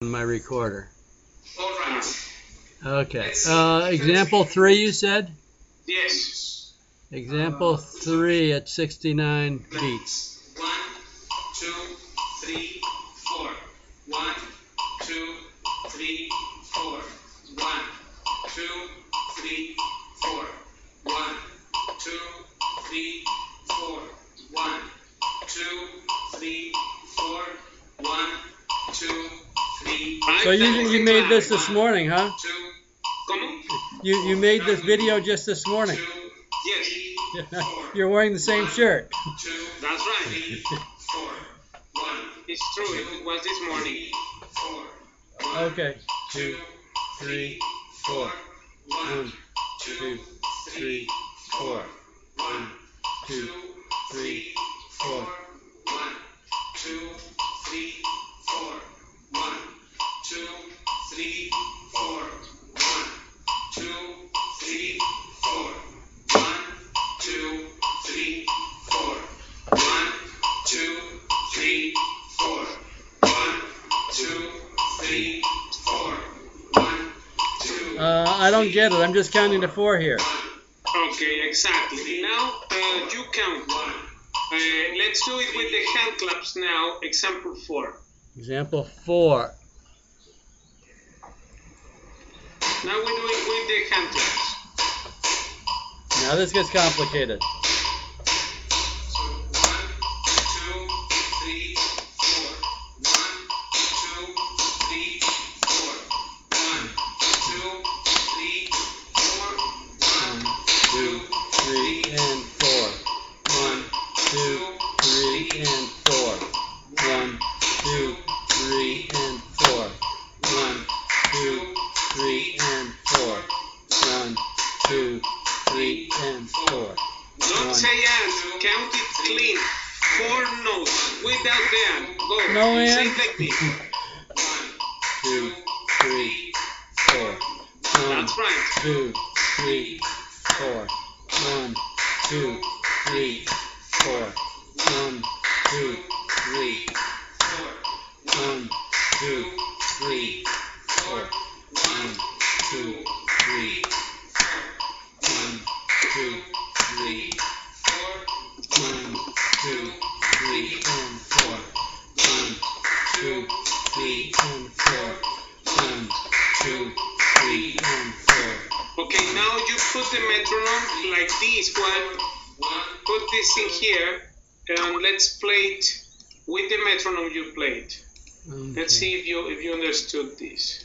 my recorder. All right. Okay. Example 3, you said? Yes. Example 3 at 69 beats. 1, 2, 3, 4. 1, 2, 3, 4. 1, 2, 3, 4. 1, 2, 3, 4. 1, 2, 3, 4. 1, 2, 3. So you made this morning, huh? 2. ¿Cómo? You made this video just this morning. 2. Yes. You're wearing the same shirt. 2. That's right. 3, 4. 1. It's true. It was this morning. 4. 1. Okay. 2, 3, 4. 1, 2, 3, 4. 1, 2, 3, 4. 1, 2, 3, 4. 1, 2, 3, 4. 1, 2, 3, 4. 1, 2, 3, 4. 1, 2, 3, 4. 1, 2, 3, 4. 1, 2. I don't get it. I'm just counting to 4 here. Okay, exactly. Now you count. Let's do it with the hand claps now. Example 4. Example 4. Now we do it with the hand claps. Now this gets complicated. So 1, 2, 3, 4. 1, 2, 3, 4. 1, 2, 3, 4. 1, 2, 3, and 4. 1, 2, 3, and 4. 1, 2, 3, and 4. 1, 2, 3, and 4. 1, 2, 3, and 4. Don't say and. Count it clean. 4 notes without the and. Go. No and? Say it like this. 1, 2, 3, 4. 1, That's right. 2, 3, 4. 1, 2, 3, 4. 1, 2, 3, 4. 1, 2, 3, 4. 1, 2, 3, 1, 2, 3, 4. 1, 2, 3, and 4. 1, 2, 3, and 4. 1, 2, 3, and 4. Okay, now you put the metronome like this one. Put this in here and let's play it with the metronome you played. Okay. Let's see if you understood this.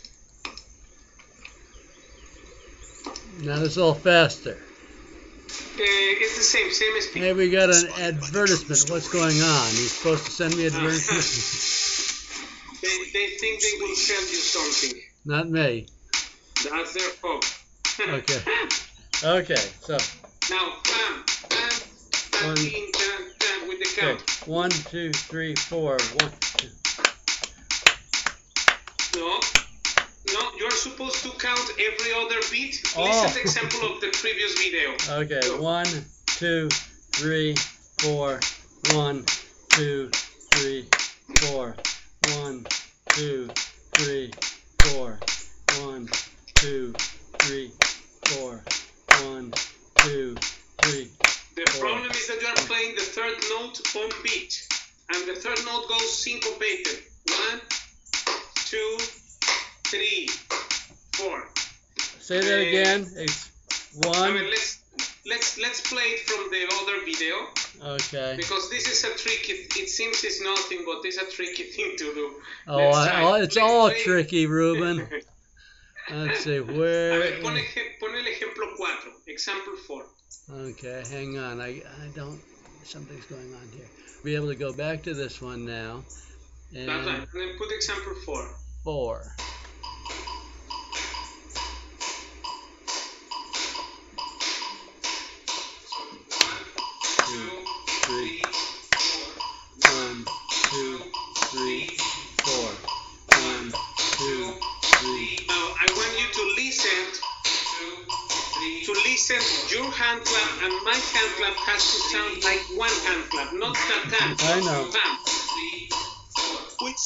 Now this is all faster. It's the same speed. Hey, we got an advertisement. What's going on? You're supposed to send me advertisements? They think they will sell you something. Not me. That's their hope. Okay. Okay, so. Now, bam, bam, bam, with the count. Okay. 1, 2, 3, 4. 1, 2. No, you're supposed to count every other beat. Listen to the example of the previous video. Okay, Go. 1, 2, 3, 4. 1, 2, 3, 4. 1, 2, 3, 4. 1, 2, 3, 4. 1, 2, 3. The problem is that you are playing the third note on beat, and the third note goes syncopated. 1, 2, 3, 4. Say that again. It's 1. I mean, let's play it from the other video. Okay. Because this is a tricky. It seems it's nothing, but it's a tricky thing to do. It's all tricky, Ruben. Let's see, where... A ver, pon el ejemplo 4, example 4. Okay, hang on. I don't... Something's going on here. Be able to go back to this one now. And That's right. And then put example 4. 4. Your hand clap and my hand clap has to sound like one hand clap, not that. I know. Bam. 3, 4. Which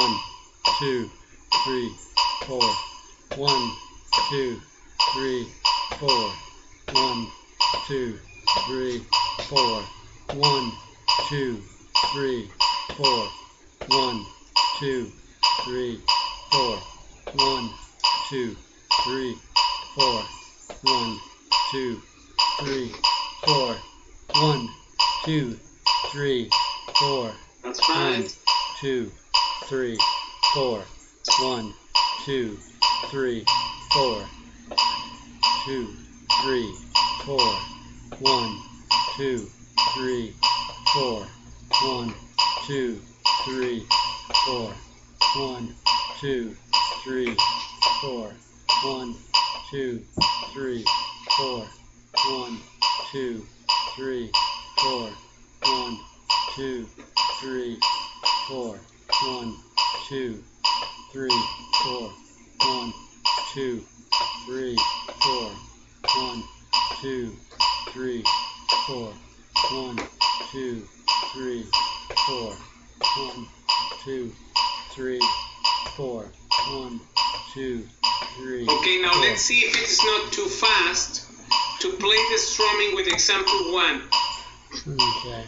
4. 1, 2, 3, 4. 1, 2, 3, 4. 1, 2, 3, 4. 1, 2, 3, 4. 1, 2, 3, 4. 1, 2, 3, 4. 1, 2, 3, 4. That's 1, right. 2, 3, 4. 1, 2, 3, 4. 2, 3, 4. 1, 2, 3, 4. 1, 2, 3, 4. 1, 2, 3, 4. 1, 2, 3, 4. 1, 2, 3, 4. 1, 2, 3, 4. 1, 2, 3, 4. 1, 2, 3, 4. 1, 2, 3, 4. 1, 2, 3, 4. 1, 2, 3, 4. 1, 2, 3. Okay, now 4. let's see if it's not too fast to play the strumming with example 1. Okay.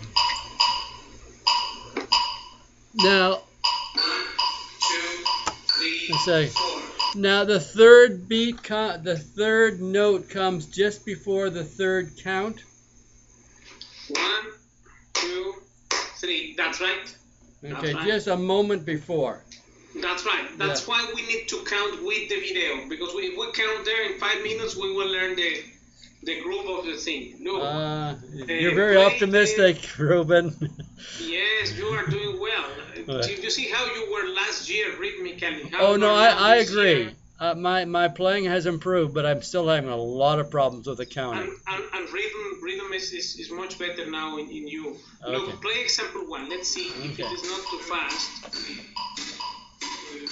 Now, 1, 2, 3, let's say, 4. now the third beat, the third note comes just before the third count. 1, 2, 3. That's right. Okay, right. just a moment before. That's right. That's Yeah. why we need to count with the video, because if we count there in 5 minutes, we will learn the groove of the thing. Look, You're very play optimistic, Ruben. yes, you are doing well. You see how you were last year rhythmically. How Oh you no, are now I this agree. year. My playing has improved, but I'm still having a lot of problems with the counting. And rhythm is much better now in you. Okay. Look, play example 1. Let's see if it Okay. is not too fast. 1, 2,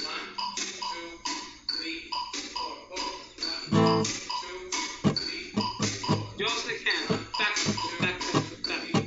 3, 4. 1, 2, 3, 4. Just the hand. Tac, tac, tac.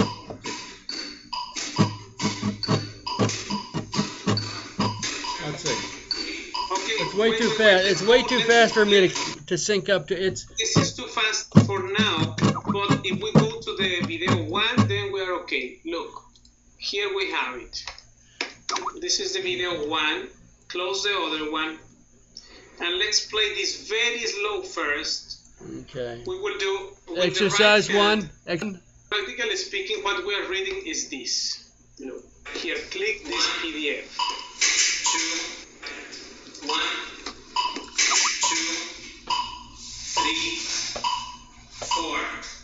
Let's see. Okay. It's way wait, too wait, fast. wait. It's way Oh, too let's- fast for me to sync up to. It's This is too fast for now, but if we go to the video 1, then we are okay. Look, here we have it. This is the video 1. Close the other one, and let's play this very slow first. okay. We will do with Exercise the right hand. 1. Practically speaking, what we are reading is this. Look, here, click this PDF. 2, 1, 2, 3, 4.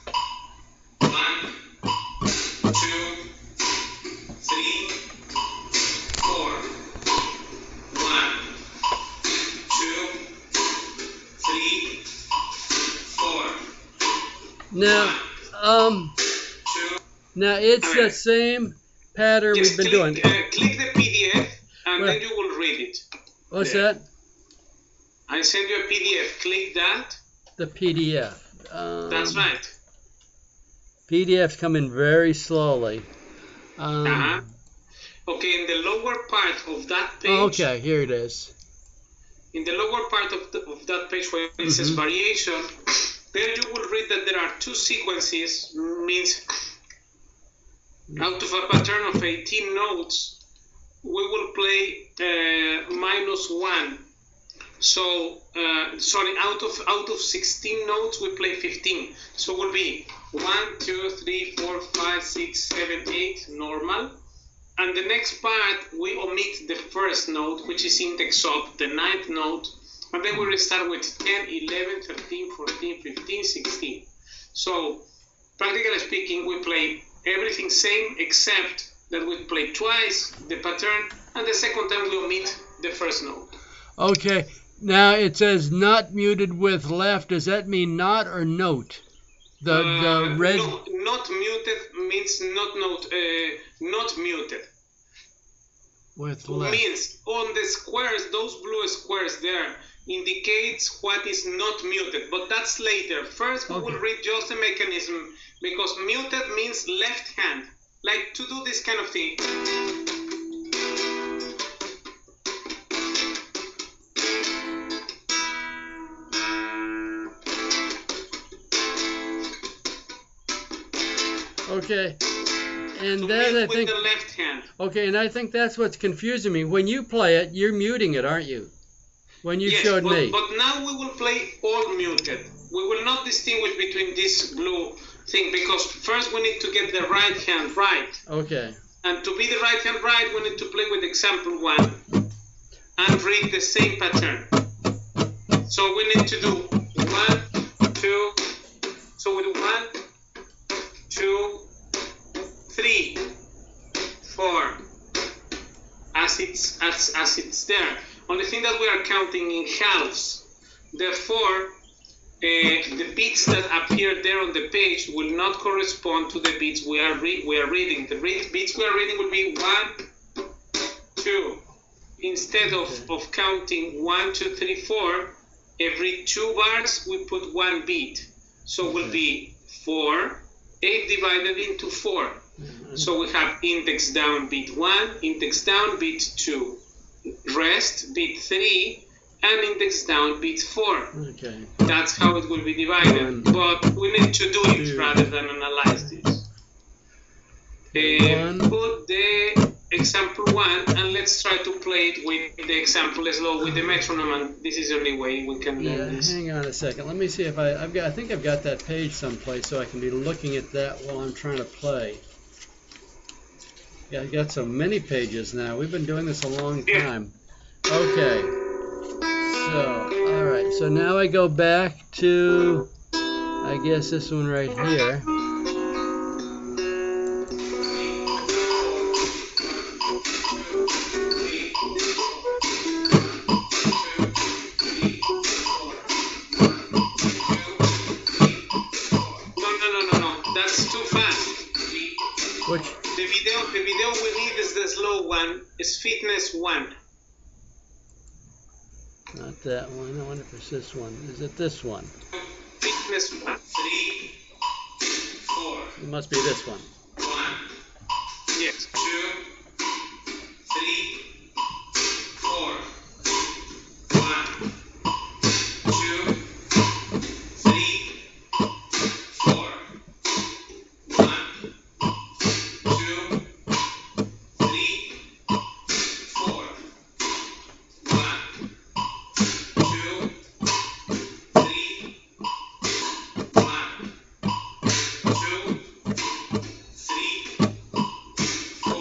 1, 2, 3, 4. 1, 2, 3, 4. Now, 2. now it's the Okay. same pattern Yes, we've been click, doing. click the PDF, and Well, then you will read it. What's there. that? I send you a PDF. Click that. The PDF. That's right. PDFs come in very slowly. Uh-huh. Okay, in the lower part of that page. Okay, here it is. In the lower part of that page where it says variation, there you will read that there are 2 sequences. Means out of a pattern of 18 notes, we will play -1. So sorry, out of 16 notes, we play 15. So it will be 1, 2, 3, 4, 5, 6, 7, 8 normal. And the next part, we omit the first note, which is index up, the 9th note. And then we restart with 10, 11, 13, 14, 15, 16. So practically speaking, we play everything same, except that we play twice the pattern, and the second time we omit the first note. Okay, now it says not muted with left. Does that mean not or note? The red. No, not muted means not muted. With left. Means on the squares, those blue squares there indicates what is not muted, but that's later. First, we will read just the mechanism, because muted means left hand, like to do this kind of thing. Okay. And to that, mute I think, with the left hand. okay, and I think that's what's confusing me. When you play it, you're muting it, aren't you? When you Yes, showed me. but now we will play all muted. We will not distinguish between this blue thing because first we need to get the right hand right. Okay. And to be the right hand right, we need to play with example 1 and read the same pattern. So we need to do 1, 2. So we do 1, 2, 3, 4. As it's there. Only thing that we are counting in halves. Therefore, the beats that appear there on the page will not correspond to the beats we are reading. The beats we are reading will be 1, 2. Instead of counting 1, 2, 3, 4, every 2 bars we put 1 beat. So it will be 4, 8 divided into 4. So we have index down beat 1, index down beat 2, rest beat 3, and index down beat 4. Okay. That's how it will be divided. 1, but we need to do it 2, rather than analyze this. 1. Put the example 1 and let's try to play it with the example slow with the metronome, and this is the only way we can learn this. Hang on a second. Let me see if I think I've got that page someplace so I can be looking at that while I'm trying to play. Yeah, I got so many pages now. We've been doing this a long time. Okay. So, all right. So now I go back to, I guess this one right here. No. That's too fast. Which? The video we need is the slow one. It's fitness 1. Not that one. I wonder if it's this one. Is it this one? Fitness 1. 3, 4. It must be this one. 1. Yes. 2, 3, 4. 1, 2, 3, 4. 1, 2, 3, 4. 1, 2, 3, 1, 2, 3, 4.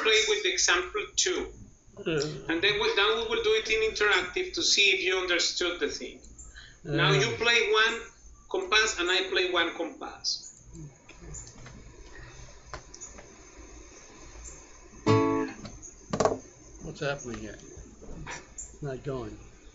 play with example 2. And then we will do it in interactive to see if you understood the thing. Now you play one compass and I play one compass. What's happening here? It's not going.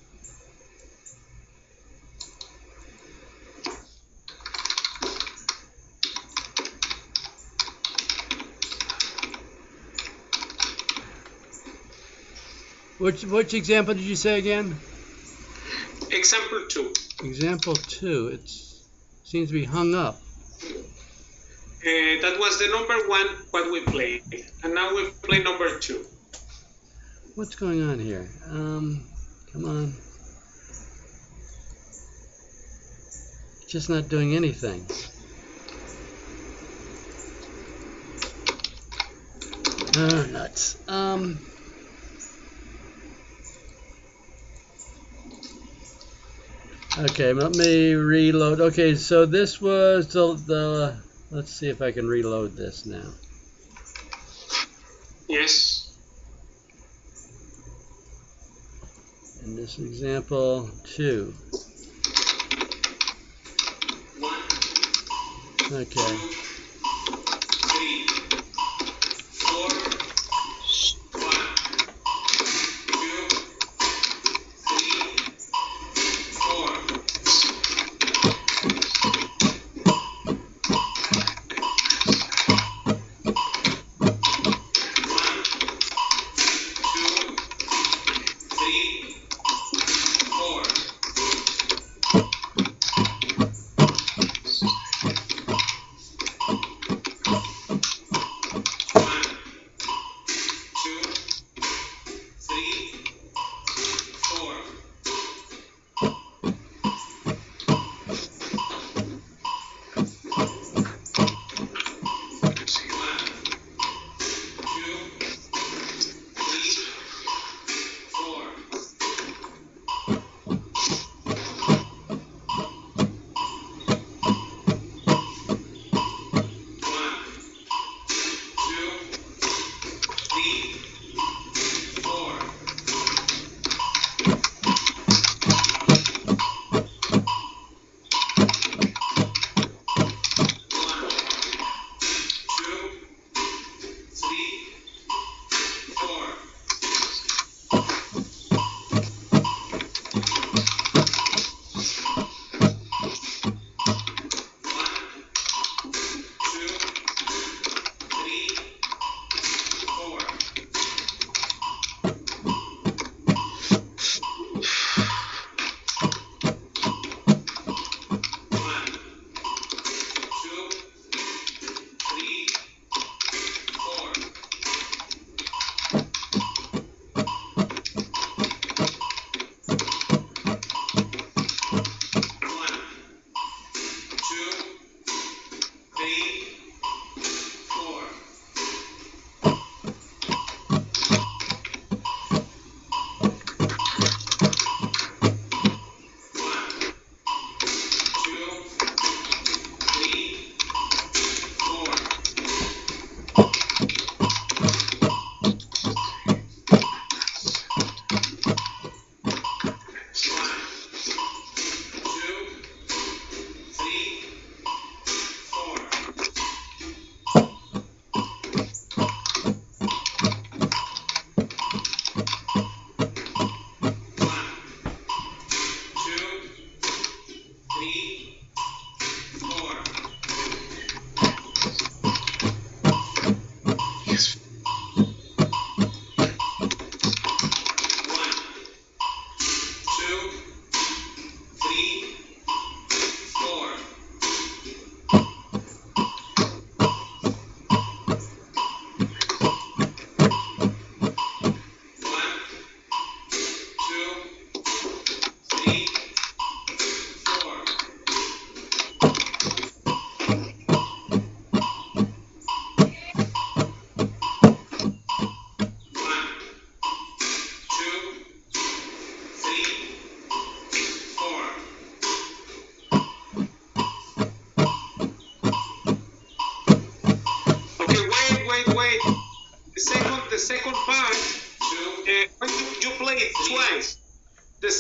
Which example did you say again? Example 2. Example 2. It seems to be hung up. That was the number 1 what we played, and now we play number 2. What's going on here? Come on. It's just not doing anything. Oh, nuts. Okay, let me reload. Okay, so this was the let's see if I can reload this now. Yes. And this is example 2. 1. Okay. 3, 4, 1, 2, 3, 4.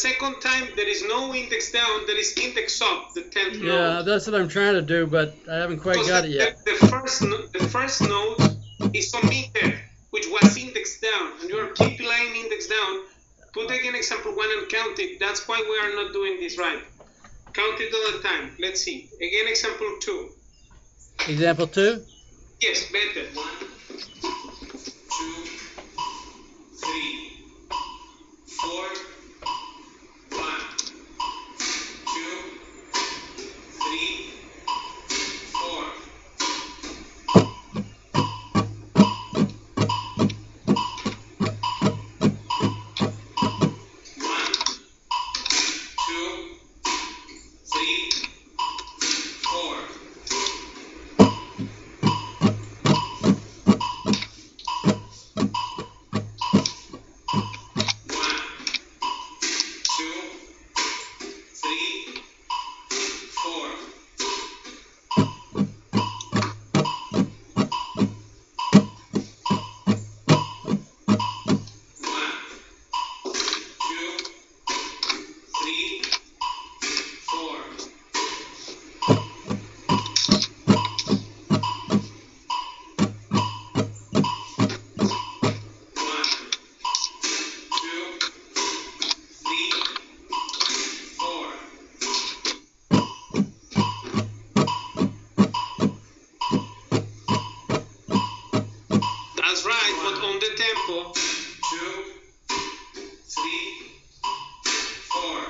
second time, there is no index down, there is index up, the 10th Yeah, note. that's what I'm trying to do, but I haven't quite Because got it yet. the first note is omitted, which was indexed down, and you are keep laying index down. Put again example 1 and count it. That's why we are not doing this right. Count it all the time. Let's see. Again example 2. Example 2? Yes, better. 1, 2, 3, 4, 1, 2, 3, 4. That's right, but on the tempo. 2, 3, 4.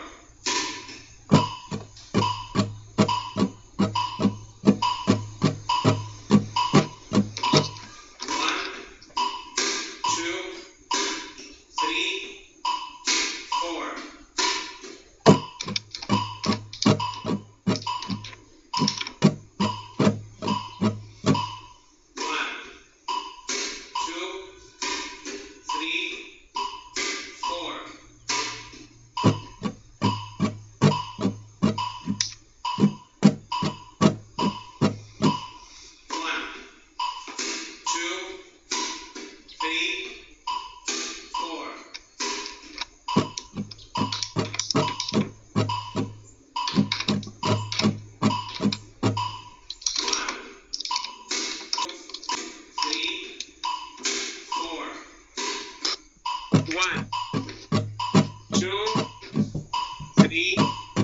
One, two, three.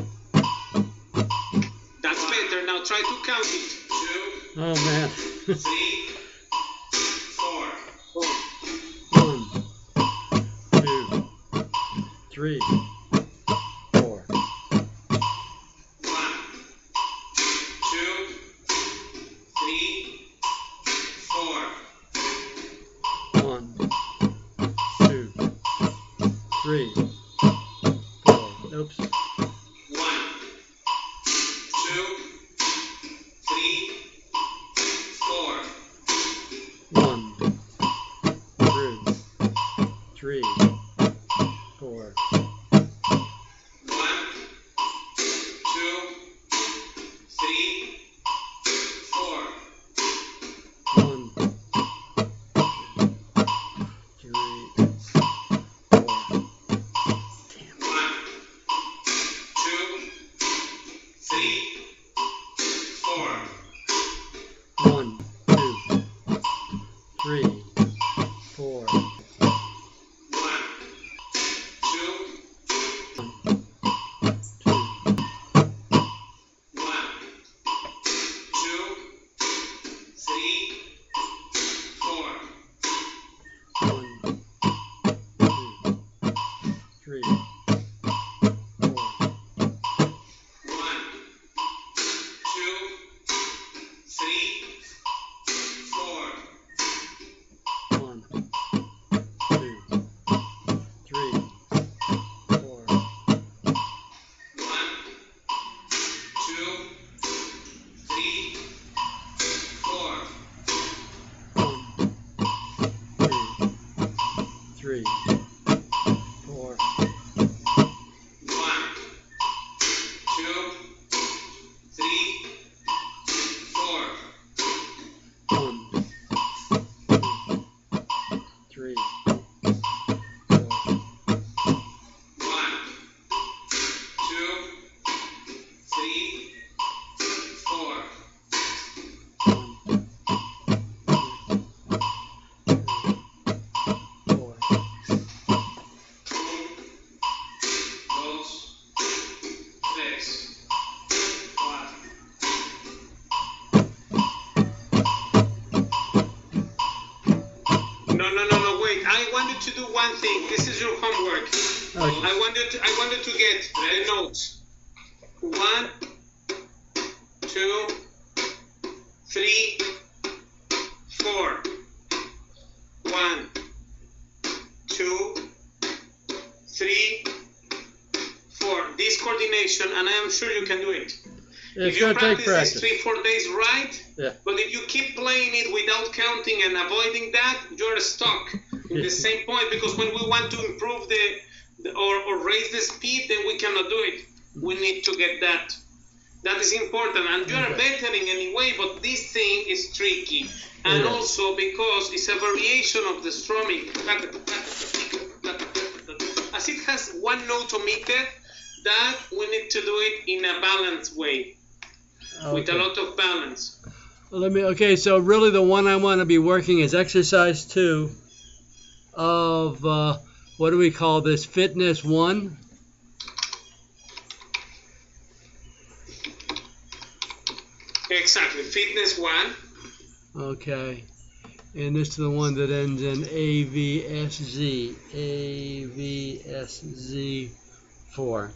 That's better. Now try to count it. 2, Oh man. 3, 4. 1, 2, 3, 4. 1, 2, 3, 4. 1, 2, 3, 4. Oops. 1, 2, 3, 4. 1, 2, 3, 4. 1, 2, 3, 4. 1, 2, 3, 4. 1, 2, 3, 4. 1, 2, 3, 4. 1, 2, 1, 2, 1, 2, 3, 4. 1, 2, 3, 4. 1, 2, 3, 4. 1, 2, 3, 4. 1, 2, 3, 4. 1, 2, 3, 4. 1, 2, 3, 4. 1, 2, 3, 4. 1, one thing. This is your homework. Okay. I want you to get the notes. 1, 2, 3, 4. 1, 2, 3, 4. This coordination, and I am sure you can do it. It's If you going to take practice practice. this 3-4 days right, Yeah. but if you keep playing it without counting and avoiding that, you're stuck in the same point, because when we want to improve or raise the speed, then we cannot do it. We need to get that. That is important, and you are bettering anyway, but this thing is tricky. And Yeah. also because it's a variation of the strumming. As it has one note omitted, that we need to do it in a balanced way, with a Okay. lot of balance. Okay, so really the one I want to be working is exercise 2 of, what do we call this, fitness 1? Exactly, fitness 1. Okay. And this is the one that ends in AVSZ. AVSZ4.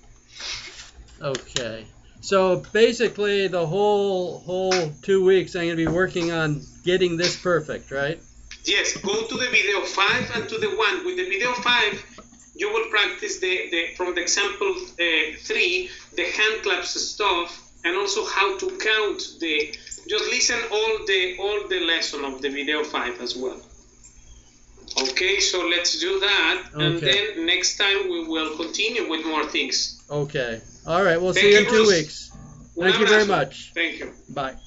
Okay. So basically the whole 2 weeks I'm going to be working on getting this perfect, right? Yes, go to the video 5 and to the 1. With the video 5, you will practice from the example 3, the hand claps stuff, and also how to count just listen all the lesson of the video 5 as well. Okay, so let's do that, and Okay. then next time we will continue with more things. Okay. All right, we'll Thank see you you, in 2 Bruce. weeks. Thank you very much. Thank you. Bye.